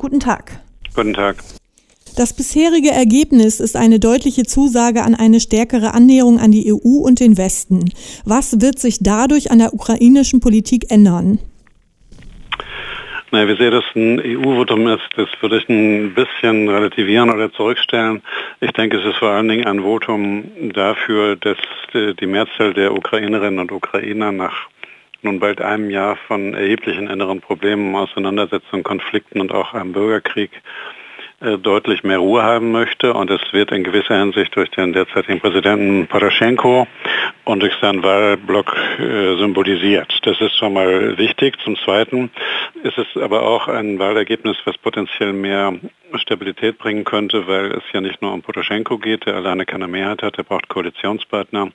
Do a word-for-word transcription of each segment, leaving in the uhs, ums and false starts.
guten Tag. Guten Tag. Das bisherige Ergebnis ist eine deutliche Zusage an eine stärkere Annäherung an die E U und den Westen. Was wird sich dadurch an der ukrainischen Politik ändern? Na, wie sehr das ein E U-Votum ist, das würde ich ein bisschen relativieren oder zurückstellen. Ich denke, es ist vor allen Dingen ein Votum dafür, dass die Mehrzahl der Ukrainerinnen und Ukrainer nach nun bald einem Jahr von erheblichen inneren Problemen, Auseinandersetzungen, Konflikten und auch einem Bürgerkrieg äh, deutlich mehr Ruhe haben möchte. Und es wird in gewisser Hinsicht durch den derzeitigen Präsidenten Poroschenko und durch seinen Wahlblock äh, symbolisiert. Das ist schon mal wichtig. Zum Zweiten ist es aber auch ein Wahlergebnis, was potenziell mehr Stabilität bringen könnte, weil es ja nicht nur um Poroschenko geht, der alleine keine Mehrheit hat, der braucht Koalitionspartner.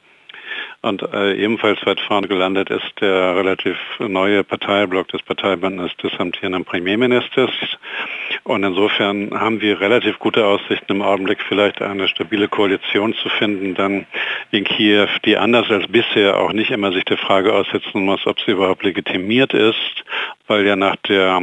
Und äh, ebenfalls weit vorne gelandet ist der relativ neue Parteiblock des Parteibündnisses des amtierenden Premierministers. Und insofern haben wir relativ gute Aussichten im Augenblick, vielleicht eine stabile Koalition zu finden, dann in Kiew, die anders als bisher auch nicht immer sich der Frage aussetzen muss, ob sie überhaupt legitimiert ist, weil ja nach der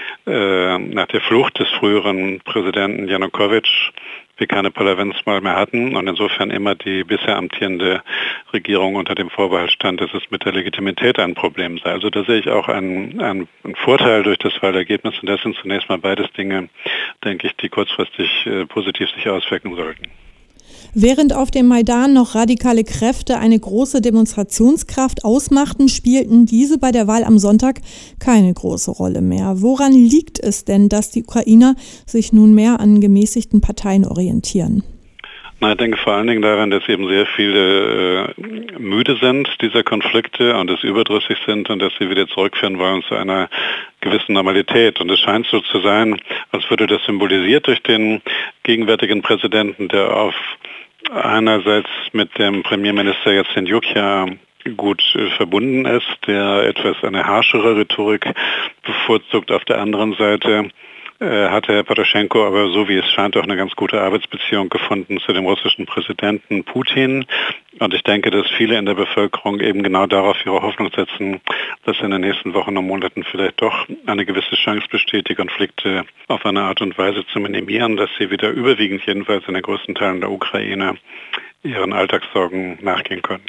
äh, nach der Flucht des früheren Präsidenten Janukowitsch wir keine Parlamentswahl mehr hatten und insofern immer die bisher amtierende Regierung unter dem Vorbehalt stand, dass es mit der Legitimität ein Problem sei. Also da sehe ich auch einen, einen, einen Vorteil durch das Wahlergebnis und das sind zunächst mal beides Dinge, denke ich, die kurzfristig äh, positiv sich auswirken sollten. Während auf dem Maidan noch radikale Kräfte eine große Demonstrationskraft ausmachten, spielten diese bei der Wahl am Sonntag keine große Rolle mehr. Woran liegt es denn, dass die Ukrainer sich nun mehr an gemäßigten Parteien orientieren? Na, ich denke vor allen Dingen daran, dass eben sehr viele äh, müde sind dieser Konflikte und es überdrüssig sind und dass sie wieder zurückführen wollen zu einer gewissen Normalität. Und es scheint so zu sein, als würde das symbolisiert durch den gegenwärtigen Präsidenten, der auf einerseits mit dem Premierminister Jazenjuk ja gut äh, verbunden ist, der etwas eine harschere Rhetorik bevorzugt. Auf der anderen Seite äh, hat Herr Poroschenko aber, so wie es scheint, auch eine ganz gute Arbeitsbeziehung gefunden zu dem russischen Präsidenten Putin. Und ich denke, dass viele in der Bevölkerung eben genau darauf ihre Hoffnung setzen, dass in den nächsten Wochen und Monaten vielleicht doch eine gewisse Chance besteht, die Konflikte auf eine Art und Weise zu minimieren, dass sie wieder überwiegend jedenfalls in den größten Teilen der Ukraine ihren Alltagssorgen nachgehen können.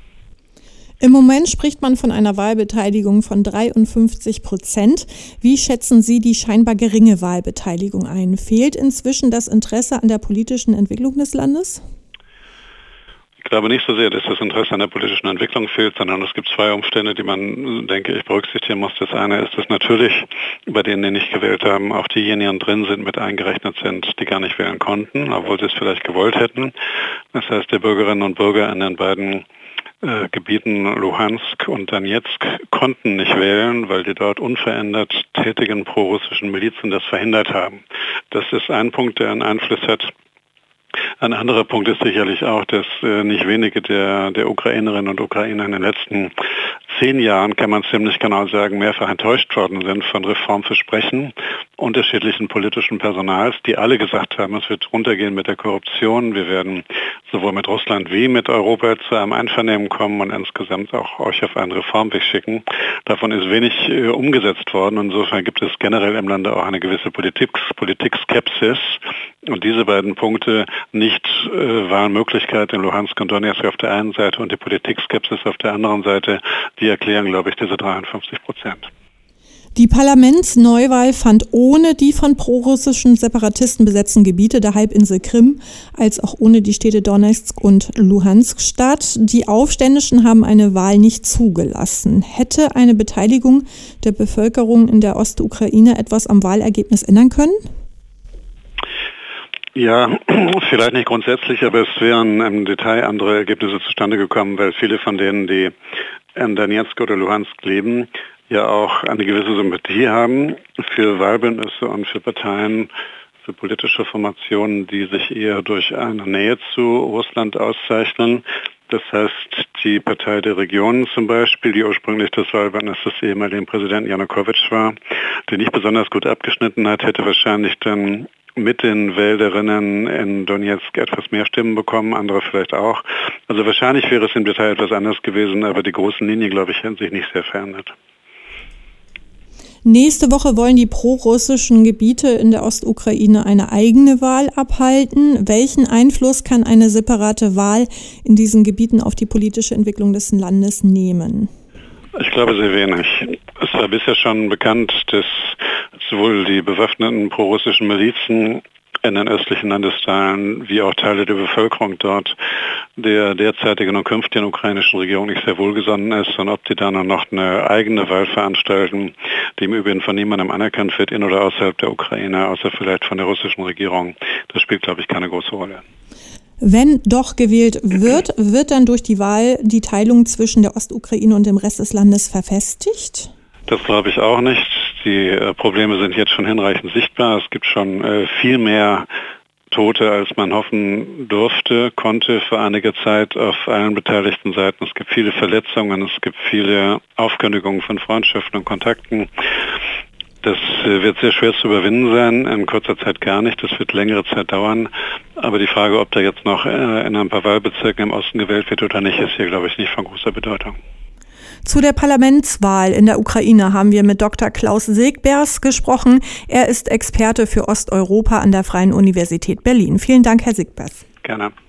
Im Moment spricht man von einer Wahlbeteiligung von dreiundfünfzig Prozent. Wie schätzen Sie die scheinbar geringe Wahlbeteiligung ein? Fehlt inzwischen das Interesse an der politischen Entwicklung des Landes? Ich glaube nicht so sehr, dass das Interesse an der politischen Entwicklung fehlt, sondern es gibt zwei Umstände, die man, denke ich, berücksichtigen muss. Das eine ist, dass natürlich bei denen, die nicht gewählt haben, auch diejenigen drin sind, mit eingerechnet sind, die gar nicht wählen konnten, obwohl sie es vielleicht gewollt hätten. Das heißt, die Bürgerinnen und Bürger in den beiden äh, Gebieten Luhansk und Donetsk konnten nicht wählen, weil die dort unverändert tätigen prorussischen Milizen das verhindert haben. Das ist ein Punkt, der einen Einfluss hat. Ein anderer Punkt ist sicherlich auch, dass äh, nicht wenige der, der Ukrainerinnen und Ukrainer in den letzten zehn Jahren, kann man ziemlich genau sagen, mehrfach enttäuscht worden sind von Reformversprechen unterschiedlichen politischen Personals, die alle gesagt haben, es wird runtergehen mit der Korruption, wir werden sowohl mit Russland wie mit Europa zu einem Einvernehmen kommen und insgesamt auch euch auf einen Reformweg schicken. Davon ist wenig äh, umgesetzt worden. Insofern gibt es generell im Lande auch eine gewisse Politik, Politikskepsis. Und diese beiden Punkte, nicht äh, Wahlmöglichkeit in Luhansk und Donetsk auf der einen Seite und die Politikskepsis auf der anderen Seite, die erklären, glaube ich, diese dreiundfünfzig Prozent. Die Parlamentsneuwahl fand ohne die von prorussischen Separatisten besetzten Gebiete der Halbinsel Krim als auch ohne die Städte Donetsk und Luhansk statt. Die Aufständischen haben eine Wahl nicht zugelassen. Hätte eine Beteiligung der Bevölkerung in der Ostukraine etwas am Wahlergebnis ändern können? Ja, vielleicht nicht grundsätzlich, aber es wären im Detail andere Ergebnisse zustande gekommen, weil viele von denen, die in Donetsk oder Luhansk leben, ja auch eine gewisse Sympathie haben für Wahlbündnisse und für Parteien, für politische Formationen, die sich eher durch eine Nähe zu Russland auszeichnen. Das heißt, die Partei der Regionen zum Beispiel, die ursprünglich das Wahlbündnis des ehemaligen Präsidenten Janukowitsch war, die nicht besonders gut abgeschnitten hat, hätte wahrscheinlich dann mit den Wählerinnen in Donetsk etwas mehr Stimmen bekommen, andere vielleicht auch. Also wahrscheinlich wäre es im Detail etwas anders gewesen, aber die großen Linien, glaube ich, haben sich nicht sehr verändert. Nächste Woche wollen die prorussischen Gebiete in der Ostukraine eine eigene Wahl abhalten. Welchen Einfluss kann eine separate Wahl in diesen Gebieten auf die politische Entwicklung des Landes nehmen? Ich glaube sehr wenig. Es war bisher schon bekannt, dass sowohl die bewaffneten prorussischen Milizen in den östlichen Landesteilen wie auch Teile der Bevölkerung dort der derzeitigen und künftigen ukrainischen Regierung nicht sehr wohlgesonnen ist, und ob die dann noch eine eigene Wahl veranstalten, die im Übrigen von niemandem anerkannt wird, in oder außerhalb der Ukraine, außer vielleicht von der russischen Regierung, das spielt, glaube ich, keine große Rolle. Wenn doch gewählt wird, wird dann durch die Wahl die Teilung zwischen der Ostukraine und dem Rest des Landes verfestigt? Das glaube ich auch nicht. Die äh, Probleme sind jetzt schon hinreichend sichtbar. Es gibt schon äh, viel mehr Tote, als man hoffen durfte, konnte für einige Zeit auf allen beteiligten Seiten. Es gibt viele Verletzungen, es gibt viele Aufkündigungen von Freundschaften und Kontakten. Das äh, wird sehr schwer zu überwinden sein, in kurzer Zeit gar nicht. Das wird längere Zeit dauern. Aber die Frage, ob da jetzt noch äh, in ein paar Wahlbezirken im Osten gewählt wird oder nicht, ist hier, glaube ich, nicht von großer Bedeutung. Zu der Parlamentswahl in der Ukraine haben wir mit Doktor Klaus Segbers gesprochen. Er ist Experte für Osteuropa an der Freien Universität Berlin. Vielen Dank, Herr Segbers. Gerne.